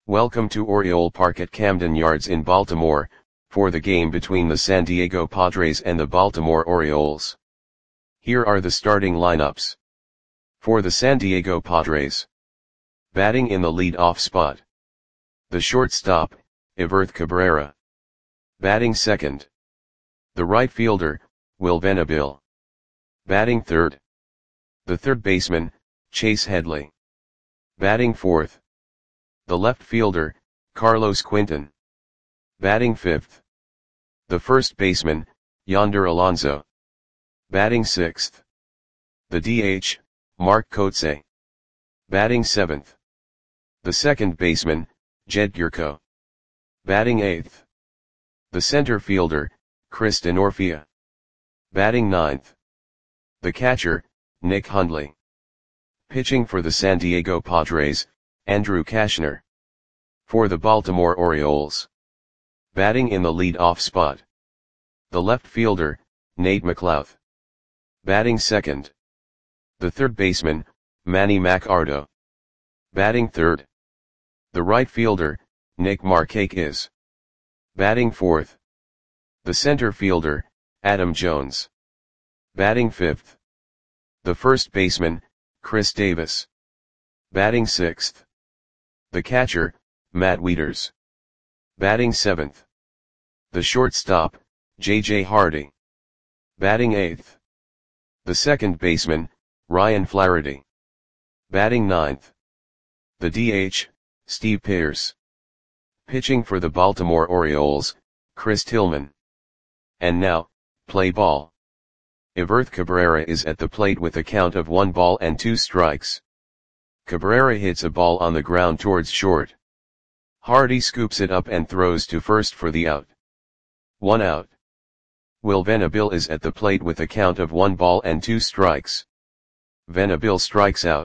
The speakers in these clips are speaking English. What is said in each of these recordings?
Welcome to Oriole Park at Camden Yards in Baltimore, for the game between the San Diego Padres and the Baltimore Orioles. Here are the starting lineups. For the San Diego Padres. Batting in the lead-off spot. The shortstop, Everth Cabrera. Batting second. The right fielder, Will Venable. Batting third. The third baseman, Chase Headley. Batting fourth. The left fielder, Carlos Quentin. Batting fifth. The first baseman, Yonder Alonso. Batting sixth. The DH, Mark Kotsay. Batting seventh. The second baseman, Jed Gyorko. Batting eighth. The center fielder, Chris Denorfia. Batting ninth. The catcher, Nick Hundley. Pitching for the San Diego Padres, Andrew Cashner. For the Baltimore Orioles. Batting in the lead-off spot. The left fielder, Nate McLouth. Batting second. The third baseman, Manny Machado. Batting third. The right fielder, Nick Markakis. Batting fourth. The center fielder, Adam Jones. Batting fifth. The first baseman, Chris Davis. Batting sixth. The catcher, Matt Wieters. Batting seventh. The shortstop, J.J. Hardy. Batting eighth. The second baseman, Ryan Flaherty. Batting ninth. The DH, Steve Pearce. Pitching for the Baltimore Orioles, Chris Tillman. And now, play ball. Everth Cabrera is at the plate with a count of 1-2 strikes. Cabrera hits a ball on the ground towards short. Hardy scoops it up and throws to first for the out. 1 out. Will Venable is at the plate with a count of 1-2 strikes. Venable strikes out.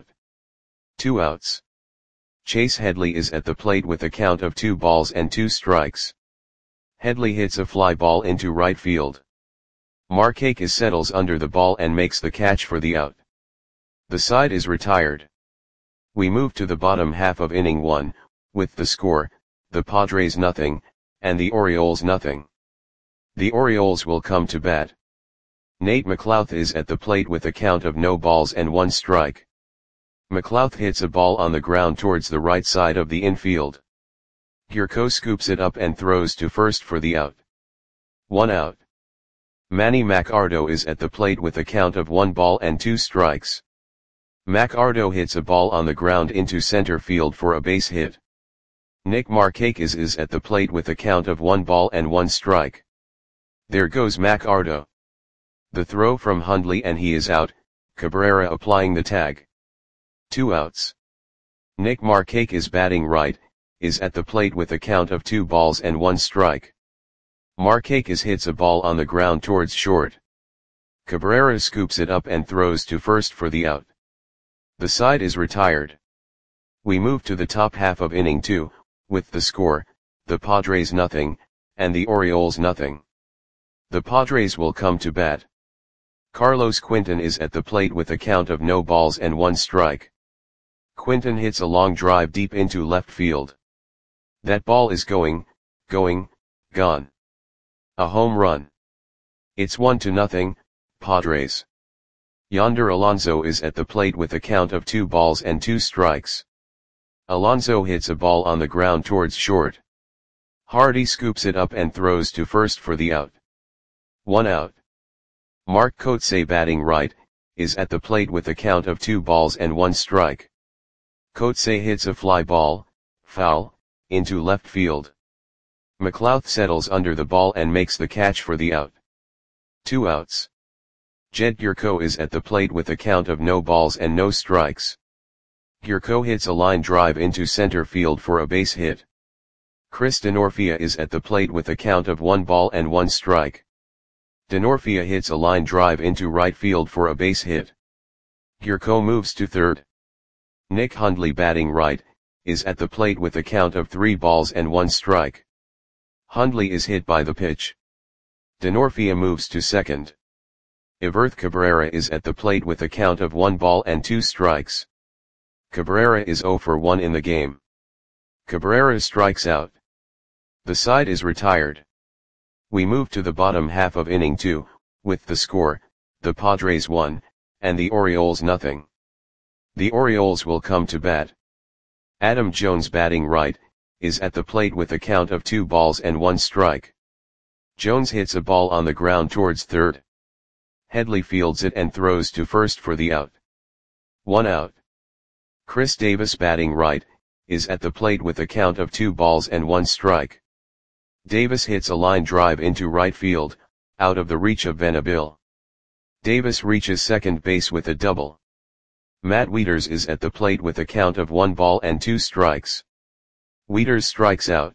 2 outs. Chase Headley is at the plate with a count of 2-2 strikes. Headley hits a fly ball into right field. Markakis settles under the ball and makes the catch for the out. The side is retired. We move to the bottom half of inning 1, with the score, the Padres 0, and the Orioles 0. The Orioles will come to bat. Nate McLouth is at the plate with a count of 0-1 strike. McLouth hits a ball on the ground towards the right side of the infield. Gyorko scoops it up and throws to first for the out. 1 out. Manny Machado is at the plate with a count of 1-2 strikes. Machado hits a ball on the ground into center field for a base hit. Nick Markakis is at the plate with a count of 1-1 strike. There goes Machado. The throw from Hundley and he is out, Cabrera applying the tag. 2 outs. Nick Markakis batting right, is at the plate with a count of 2-1 strike. Markakis hits a ball on the ground towards short. Cabrera scoops it up and throws to first for the out. The side is retired. We move to the top half of inning 2, with the score, the Padres 0, and the Orioles 0. The Padres will come to bat. Carlos Quentin is at the plate with a count of 0-1 strike. Quentin hits a long drive deep into left field. That ball is going, gone. A home run. It's 1-0, Padres. Yonder Alonso is at the plate with a count of 2-2 strikes. Alonso hits a ball on the ground towards short. Hardy scoops it up and throws to first for the out. 1 out. Mark Kotsay batting right, is at the plate with a count of 2-1 strike. Kotsay hits a fly ball, foul, into left field. McLouth settles under the ball and makes the catch for the out. 2 outs. Jed Gyorko is at the plate with a count of 0 strikes. Gyorko hits a line drive into center field for a base hit. Chris Denorfia is at the plate with a count of 1-1 strike. Denorfia hits a line drive into right field for a base hit. Gyorko moves to third. Nick Hundley batting right, is at the plate with a count of 3-1 strike. Hundley is hit by the pitch. Denorfia moves to second. Everth Cabrera is at the plate with a count of 1-2 strikes. Cabrera is 0 for 1 in the game. Cabrera strikes out. The side is retired. We move to the bottom half of inning 2, with the score, the Padres 1, and the Orioles nothing. The Orioles will come to bat. Adam Jones, batting right, is at the plate with a count of 2 balls and 1 strike. Jones hits a ball on the ground towards third. Headley fields it and throws to first for the out. 1 out. Chris Davis, batting right, is at the plate with a count of 2 balls and 1 strike. Davis hits a line drive into right field, out of the reach of Venable. Davis reaches second base with a double. Matt Wieters is at the plate with a count of 1 ball and 2 strikes. Wieters strikes out.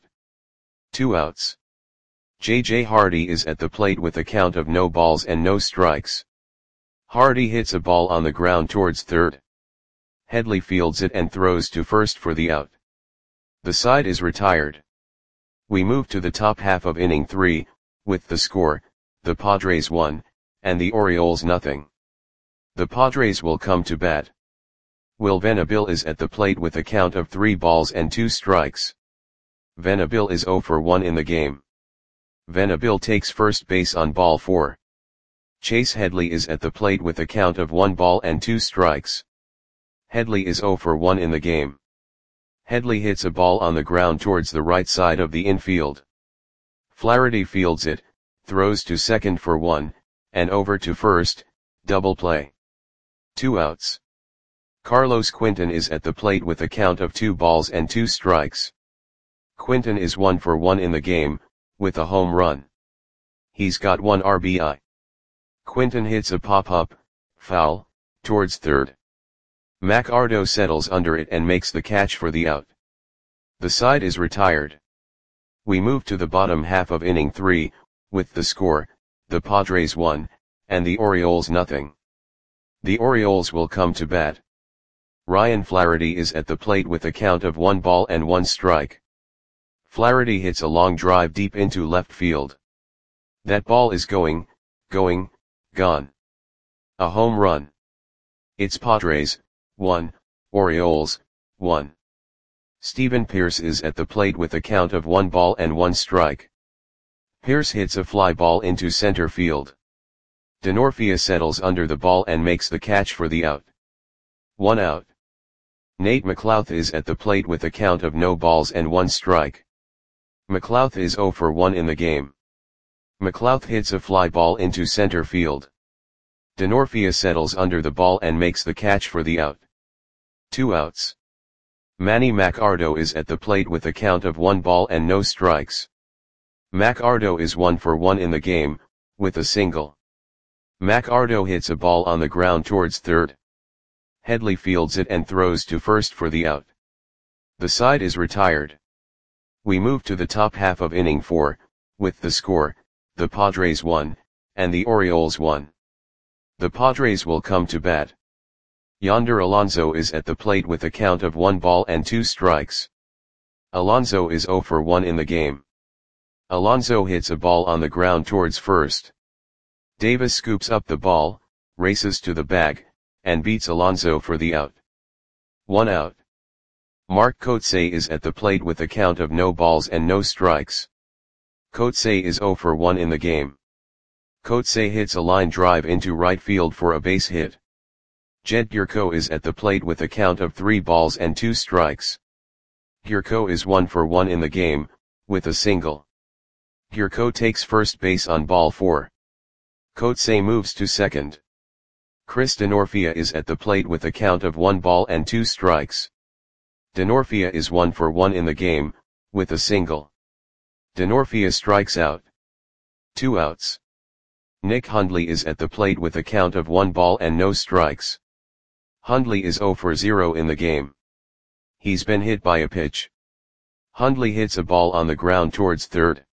2 outs. J.J. Hardy is at the plate with a count of no balls and no strikes. Hardy hits a ball on the ground towards third. Headley fields it and throws to first for the out. The side is retired. We move to the top half of inning 3, with the score, the Padres 1, and the Orioles nothing. The Padres will come to bat. Will Venable is at the plate with a count of 3 balls and 2 strikes. Venable is 0 for 1 in the game. Venable takes first base on ball 4. Chase Headley is at the plate with a count of 1 ball and 2 strikes. Headley is 0 for 1 in the game. Headley hits a ball on the ground towards the right side of the infield. Flaherty fields it, throws to second for 1, and over to first, double play. 2 outs. Carlos Quinton is at the plate with a count of 2 balls and 2 strikes. Quinton is 1 for 1 in the game, with a home run. He's got 1 RBI. Quinton hits a pop-up, foul, towards third. McArdo settles under it and makes the catch for the out. The side is retired. We move to the bottom half of inning 3, with the score, the Padres 1, and the Orioles nothing. The Orioles will come to bat. Ryan Flaherty is at the plate with a count of 1 ball and 1 strike. Flaherty hits a long drive deep into left field. That ball is gone. A home run. It's Padres 1, Orioles 1. Stephen Pearce is at the plate with a count of 1 ball and 1 strike. Pearce hits a fly ball into center field. Denorfia settles under the ball and makes the catch for the out. 1 out. Nate McLouth is at the plate with a count of no balls and 1 strike. McLouth is 0 for 1 in the game. McLouth hits a fly ball into center field. Denorfia settles under the ball and makes the catch for the out. 2 outs. Manny McArdo is at the plate with a count of 1 ball and no strikes. McArdo is 1 for 1 in the game, with a single. McArdo hits a ball on the ground towards third. Headley fields it and throws to first for the out. The side is retired. We move to the top half of inning 4, with the score, the Padres 1, and the Orioles 1. The Padres will come to bat. Yonder Alonso is at the plate with a count of 1 ball and 2 strikes. Alonso is 0 for 1 in the game. Alonso hits a ball on the ground towards first. Davis scoops up the ball, races to the bag, and beats Alonso for the out. 1 out. Mark Kotsay is at the plate with a count of no balls and no strikes. Kotsay is 0 for 1 in the game. Kotsay hits a line drive into right field for a base hit. Jed Gyorko is at the plate with a count of 3 balls and 2 strikes. Gyorko is 1 for 1 in the game, with a single. Gyorko takes first base on ball 4. Kotsay moves to second. Chris Denorfia is at the plate with a count of 1 ball and 2 strikes. Denorfia is 1 for 1 in the game, with a single. Denorfia strikes out. 2 outs. Nick Hundley is at the plate with a count of 1 ball and no strikes. Hundley is 0 for 0 in the game. He's been hit by a pitch. Hundley hits a ball on the ground towards third.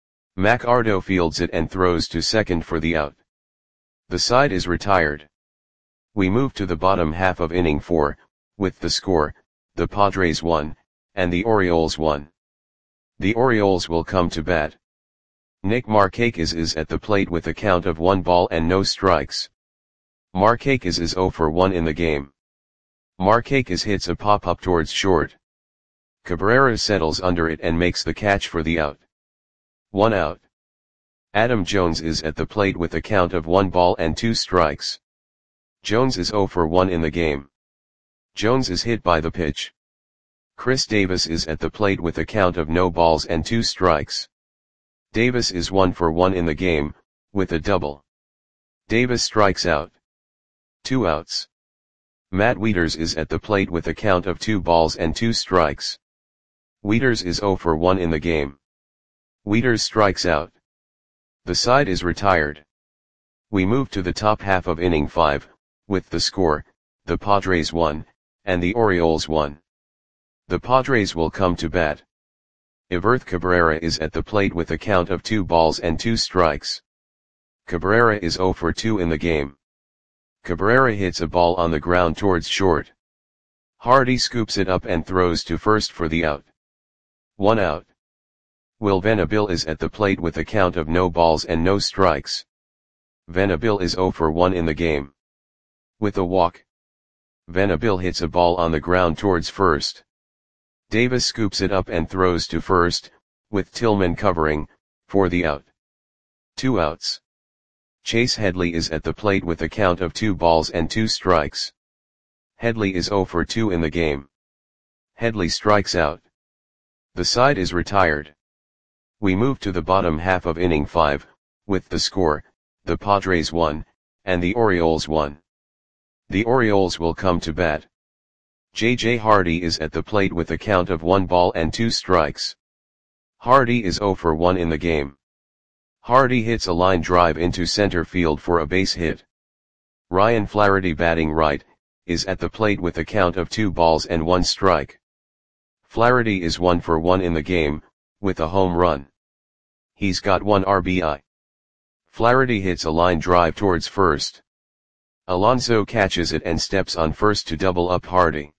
McArdo fields it and throws to second for the out. The side is retired. We move to the bottom half of inning 4, with the score, the Padres 1, and the Orioles 1. The Orioles will come to bat. Nick Markakis is at the plate with a count of 1 ball and no strikes. Markakis is 0 for 1 in the game. Markakis hits a pop-up towards short. Cabrera settles under it and makes the catch for the out. 1 out. Adam Jones is at the plate with a count of 1 ball and 2 strikes. Jones is 0 for 1 in the game. Jones is hit by the pitch. Chris Davis is at the plate with a count of no balls and 2 strikes. Davis is 1 for 1 in the game, with a double. Davis strikes out. 2 outs. Matt Wieters is at the plate with a count of 2 balls and 2 strikes. Wieters is 0 for 1 in the game. Wieters strikes out. The side is retired. We move to the top half of inning 5, with the score, the Padres 1, and the Orioles 1. The Padres will come to bat. Everth Cabrera is at the plate with a count of 2 balls and 2 strikes. Cabrera is 0 for 2 in the game. Cabrera hits a ball on the ground towards short. Hardy scoops it up and throws to first for the out. 1 out. Will Venable is at the plate with a count of no balls and no strikes. Venable is 0 for 1 in the game. With a walk. Venable hits a ball on the ground towards first. Davis scoops it up and throws to first, with Tillman covering, for the out. 2 outs. Chase Headley is at the plate with a count of 2 balls and 2 strikes. Headley is 0 for 2 in the game. Headley strikes out. The side is retired. We move to the bottom half of inning 5, with the score, the Padres 1, and the Orioles 1. The Orioles will come to bat. J.J. Hardy is at the plate with a count of 1 ball and 2 strikes. Hardy is 0 for 1 in the game. Hardy hits a line drive into center field for a base hit. Ryan Flaherty, batting right, is at the plate with a count of 2 balls and 1 strike. Flaherty is 1 for 1 in the game, with a home run. He's got 1 RBI. Flaherty hits a line drive towards first. Alonso catches it and steps on first to double up Hardy.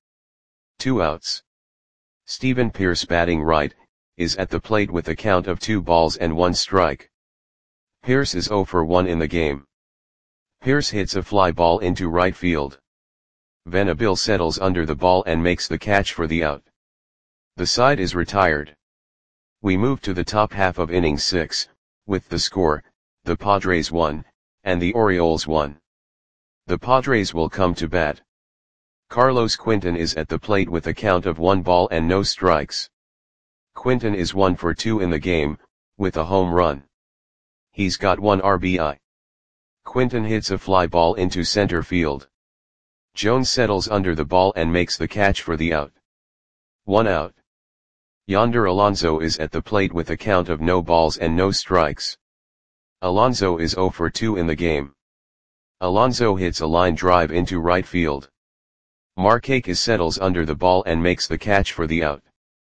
2 outs. Stephen Pearce, batting right, is at the plate with a count of 2 balls and 1 strike. Pearce is 0 for 1 in the game. Pearce hits a fly ball into right field. Venable settles under the ball and makes the catch for the out. The side is retired. We move to the top half of inning 6, with the score, the Padres 1, and the Orioles 1. The Padres will come to bat. Carlos Quinton is at the plate with a count of 1 ball and no strikes. Quinton is 1 for 2 in the game, with a home run. He's got 1 RBI. Quinton hits a fly ball into center field. Jones settles under the ball and makes the catch for the out. 1 out. Yonder Alonso is at the plate with a count of no balls and no strikes. Alonso is 0 for 2 in the game. Alonso hits a line drive into right field. Markakis settles under the ball and makes the catch for the out.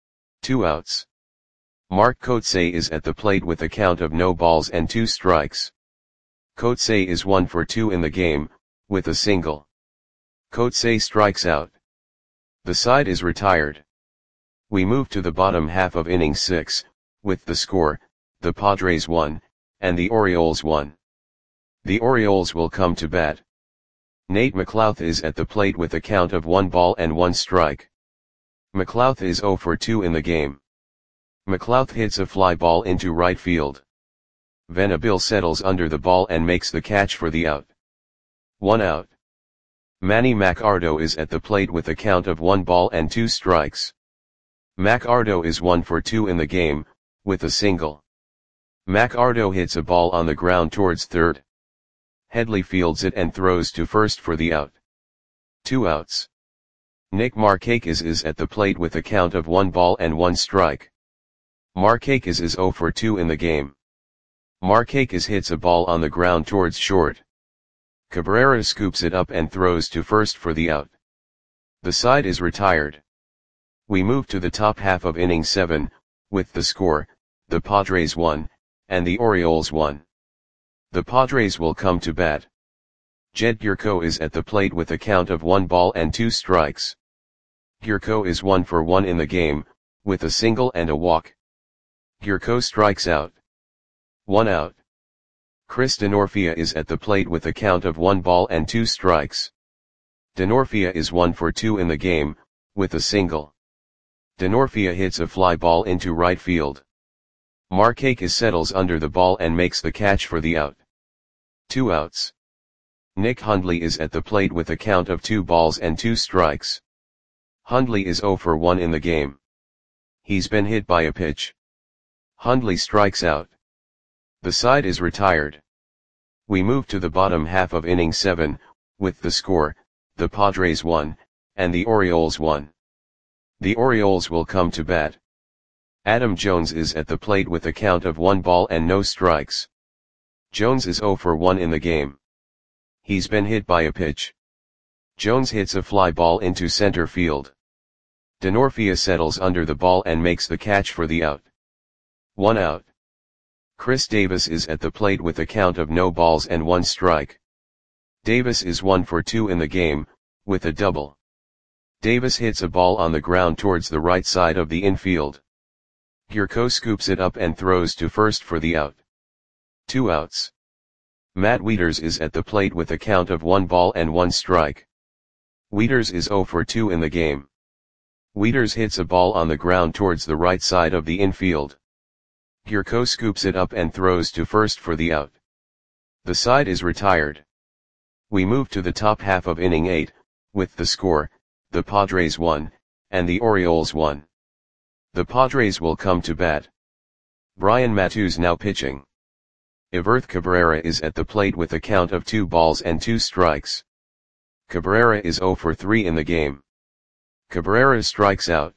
2 outs. Mark Kotsay is at the plate with a count of no balls and 2 strikes. Kotsay is 1 for 2 in the game, with a single. Kotsay strikes out. The side is retired. We move to the bottom half of inning 6, with the score, the Padres 1, and the Orioles 1. The Orioles will come to bat. Nate McLouth is at the plate with a count of 1 ball and 1 strike. McLouth is 0 for 2 in the game. McLouth hits a fly ball into right field. Venable settles under the ball and makes the catch for the out. 1 out. Manny Machado is at the plate with a count of 1 ball and 2 strikes. Machado is 1 for 2 in the game, with a single. Machado hits a ball on the ground towards third. Headley fields it and throws to first for the out. 2 outs. Nick Markakis is at the plate with a count of 1 ball and 1 strike. Markakis is 0 for 2 in the game. Markakis hits a ball on the ground towards short. Cabrera scoops it up and throws to first for the out. The side is retired. We move to the top half of inning 7, with the score, the Padres 1, and the Orioles 1. The Padres will come to bat. Jed Gyorko is at the plate with a count of 1 ball and 2 strikes. Gyorko is 1 for 1 in the game, with a single and a walk. Gyorko strikes out. 1 out. Chris Denorfia is at the plate with a count of 1 ball and 2 strikes. Denorfia is 1 for 2 in the game, with a single. Denorfia hits a fly ball into right field. Markakis settles under the ball and makes the catch for the out. 2 outs. Nick Hundley is at the plate with a count of 2 balls and 2 strikes. Hundley is 0 for 1 in the game. He's been hit by a pitch. Hundley strikes out. The side is retired. We move to the bottom half of inning 7, with the score, the Padres 1, and the Orioles 1. The Orioles will come to bat. Adam Jones is at the plate with a count of 1 ball and no strikes. Jones is 0 for 1 in the game. He's been hit by a pitch. Jones hits a fly ball into center field. Denorfia settles under the ball and makes the catch for the out. 1 out. Chris Davis is at the plate with a count of no balls and 1 strike. Davis is 1 for 2 in the game, with a double. Davis hits a ball on the ground towards the right side of the infield. Gurko scoops it up and throws to first for the out. 2 outs. Matt Wieters is at the plate with a count of 1 ball and 1 strike. Wieters is 0 for 2 in the game. Wieters hits a ball on the ground towards the right side of the infield. Gurko scoops it up and throws to first for the out. The side is retired. We move to the top half of inning 8, with the score, the Padres 1, and the Orioles 1. The Padres will come to bat. Brian Matusz now pitching. Everth Cabrera is at the plate with a count of 2 balls and 2 strikes. Cabrera is 0 for 3 in the game. Cabrera strikes out.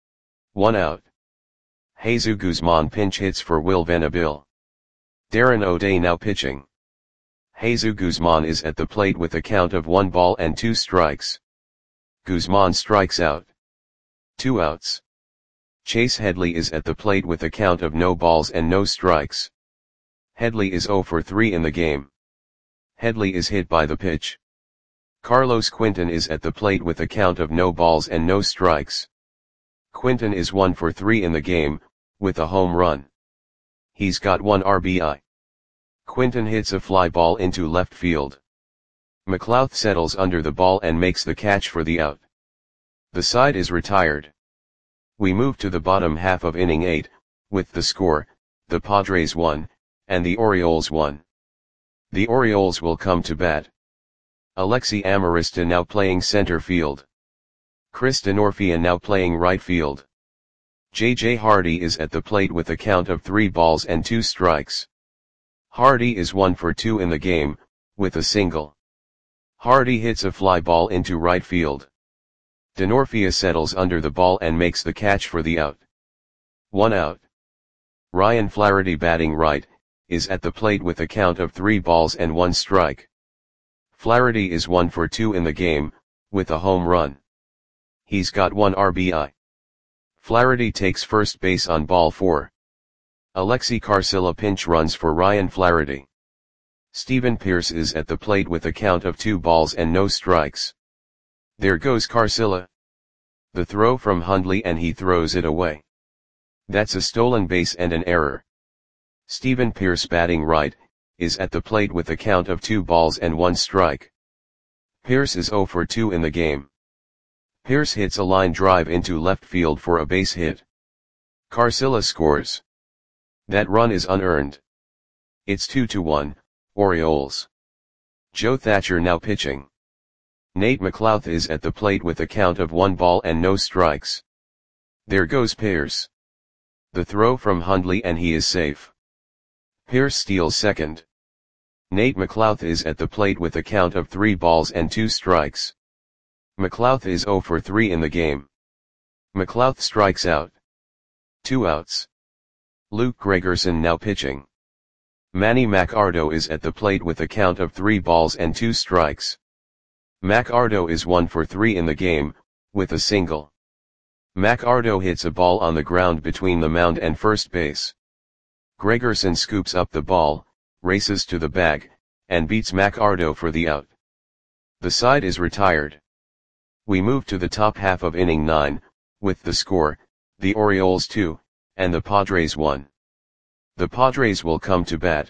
1 out. Jesus Guzman pinch hits for Will Venable. Darren O'Day now pitching. Jesus Guzman is at the plate with a count of 1 ball and 2 strikes. Guzman strikes out. 2 outs. Chase Headley is at the plate with a count of no balls and no strikes. Headley is 0 for 3 in the game. Headley is hit by the pitch. Carlos Quinton is at the plate with a count of no balls and no strikes. Quinton is 1 for 3 in the game, with a home run. He's got 1 RBI. Quinton hits a fly ball into left field. McLouth settles under the ball and makes the catch for the out. The side is retired. We move to the bottom half of inning 8, with the score, the Padres 1, and the Orioles 1. The Orioles will come to bat. Alexi Amarista now playing center field. Chris Denorfia now playing right field. J.J. Hardy is at the plate with a count of 3 balls and 2 strikes. Hardy is 1 for 2 in the game, with a single. Hardy hits a fly ball into right field. Denorfia settles under the ball and makes the catch for the out. 1 out. Ryan Flaherty batting right, is at the plate with a count of 3 balls and 1 strike. Flaherty is 1 for 2 in the game, with a home run. He's got 1 RBI. Flaherty takes first base on ball 4. Alexi Carcilla pinch runs for Ryan Flaherty. Stephen Pearce is at the plate with a count of 2 balls and no strikes. There goes Carcilla. The throw from Hundley and he throws it away. That's a stolen base and an error. Stephen Pearce batting right, is at the plate with a count of 2 balls and 1 strike. Pearce is 0 for 2 in the game. Pearce hits a line drive into left field for a base hit. Carcilla scores. That run is unearned. It's 2-1, Orioles. Joe Thatcher now pitching. Nate McLouth is at the plate with a count of 1 ball and no strikes. There goes Pearce. The throw from Hundley and he is safe. Pearce steals second. Nate McLouth is at the plate with a count of 3 balls and 2 strikes. McLouth is 0 for 3 in the game. McLouth strikes out. 2 outs. Luke Gregerson now pitching. Manny Macardo is at the plate with a count of 3 balls and 2 strikes. Macardo is 1 for 3 in the game, with a single. Macardo hits a ball on the ground between the mound and first base. Gregerson scoops up the ball, races to the bag, and beats Macardo for the out. The side is retired. We move to the top half of inning 9, with the score, the Orioles 2, and the Padres 1. The Padres will come to bat.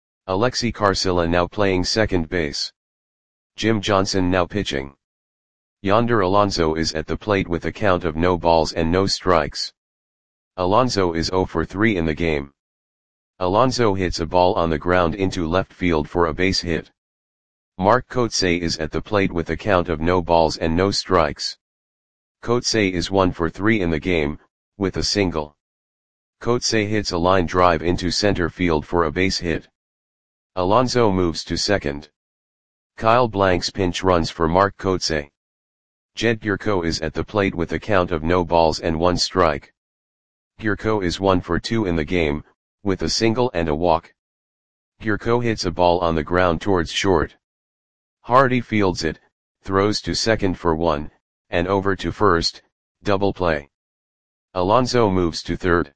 Alexi Carcilla now playing second base. Jim Johnson now pitching. Yonder Alonso is at the plate with a count of no balls and no strikes. Alonso is 0 for 3 in the game. Alonso hits a ball on the ground into left field for a base hit. Mark Kotsay is at the plate with a count of no balls and no strikes. Kotsay is 1 for 3 in the game, with a single. Kotsay hits a line drive into center field for a base hit. Alonso moves to second. Kyle Blanks pinch runs for Mark Kotsay. Jed Gyorko is at the plate with a count of no balls and 1 strike. Gyorko is 1 for 2 in the game, with a single and a walk. Gyorko hits a ball on the ground towards short. Hardy fields it, throws to second for 1, and over to first, double play. Alonso moves to third.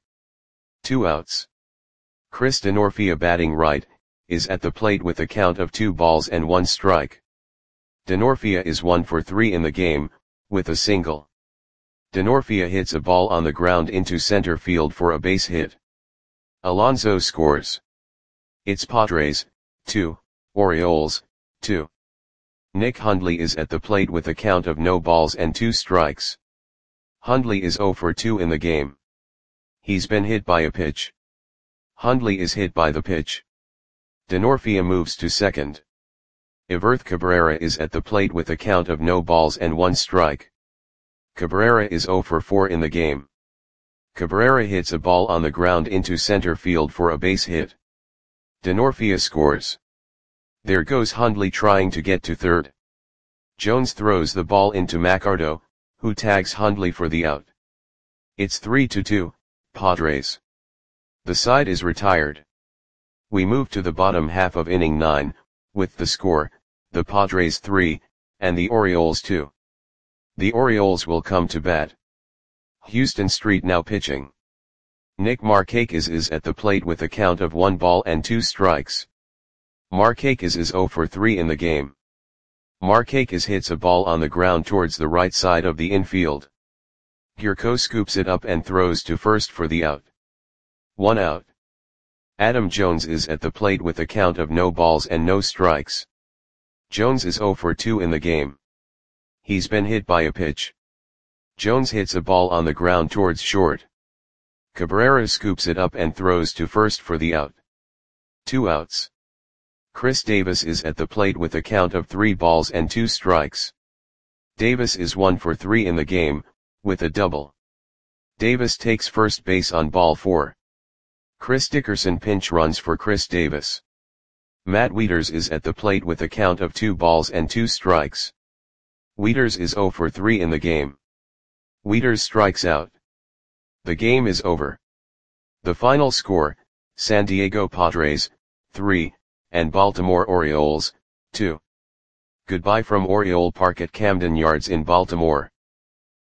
2 outs. Chris Denorfia, batting right, is at the plate with a count of 2 balls and 1 strike. Denorfia is 1 for 3 in the game, with a single. Denorfia hits a ball on the ground into center field for a base hit. Alonso scores. It's Padres, 2, Orioles, 2. Nick Hundley is at the plate with a count of no balls and 2 strikes. Hundley is 0 for 2 in the game. He's been hit by a pitch. Hundley is hit by the pitch. Denorfia moves to second. Iverth Cabrera is at the plate with a count of no balls and 1 strike. Cabrera is 0 for 4 in the game. Cabrera hits a ball on the ground into center field for a base hit. Denorfia scores. There goes Hundley trying to get to third. Jones throws the ball into Macardo, who tags Hundley for the out. It's 3-2, Padres. The side is retired. We move to the bottom half of inning 9, with the score, the Padres 3, and the Orioles 2. The Orioles will come to bat. Houston Street now pitching. Nick Markakis is at the plate with a count of 1 ball and 2 strikes. Markakis is 0 for 3 in the game. Markakis hits a ball on the ground towards the right side of the infield. Gyorko scoops it up and throws to first for the out. 1 out. Adam Jones is at the plate with a count of no balls and no strikes. Jones is 0 for 2 in the game. He's been hit by a pitch. Jones hits a ball on the ground towards short. Cabrera scoops it up and throws to first for the out. 2 outs. Chris Davis is at the plate with a count of 3 balls and 2 strikes. Davis is 1 for 3 in the game, with a double. Davis takes first base on ball 4. Chris Dickerson pinch runs for Chris Davis. Matt Wieters is at the plate with a count of 2 balls and 2 strikes. Wieters is 0 for 3 in the game. Wieters strikes out. The game is over. The final score, San Diego Padres, 3, and Baltimore Orioles, 2. Goodbye from Oriole Park at Camden Yards in Baltimore.